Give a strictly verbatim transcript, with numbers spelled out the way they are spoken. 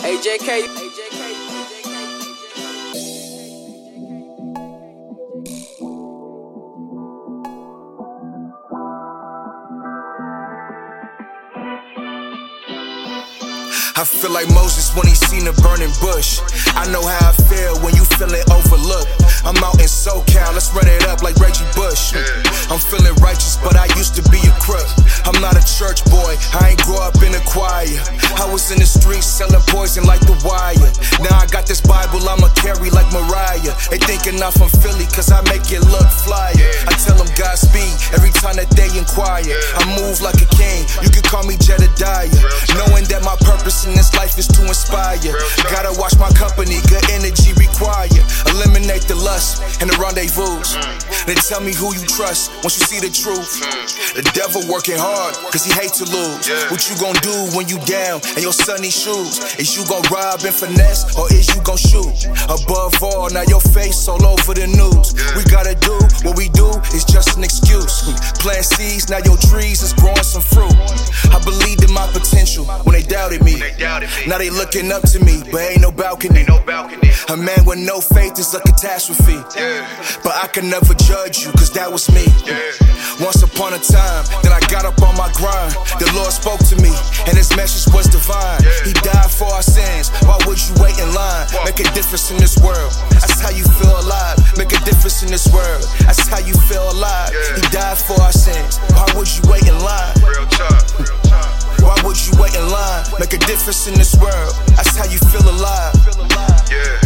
A J K. A J K. I feel like Moses when he seen a burning bush. I know how I feel when you feeling overlooked. I'm out in SoCal, let's run it up like Reggie Bush. I'm feeling righteous, but I used to be a crook. I'm not a church boy, I ain't grow up in a choir. I was in the streets selling poison like The Wire. Now I got this Bible I'ma carry like Mariah. They thinking I'm from Philly cause I make it look flyer. I tell them Godspeed every time that they inquire. I move like a king, you can call me Jedediah. Knowing that my purpose in this life is to inspire. Gotta watch my company, good energy required. Eliminate the lust and the rendezvous. Then tell me who you trust once you see the truth. The devil working hard cause he hate to lose. What you gon' do when you down in your sunny shoes? Is you gon' rob and finesse or is you gon' shoot? Above all, now your face all over the news. We gotta do what we do is just an excuse. Plant seeds, now your trees is growing some fruit. I believed in my potential when they doubted me. Now they looking up to me, but ain't no balcony. A man with no faith is a catastrophe. But I can never judge you, cause that was me. Once upon a time, then I got up on my grind. The Lord spoke to me, and his message was divine. He died for our sins, why would you wait in line? Make a difference in this world, that's how you feel alive. Make a difference in this world, that's how you feel alive. He died for our sins, why would you wait in line? Why would you wait in line? Make a difference in this world, that's how you feel alive. Yeah.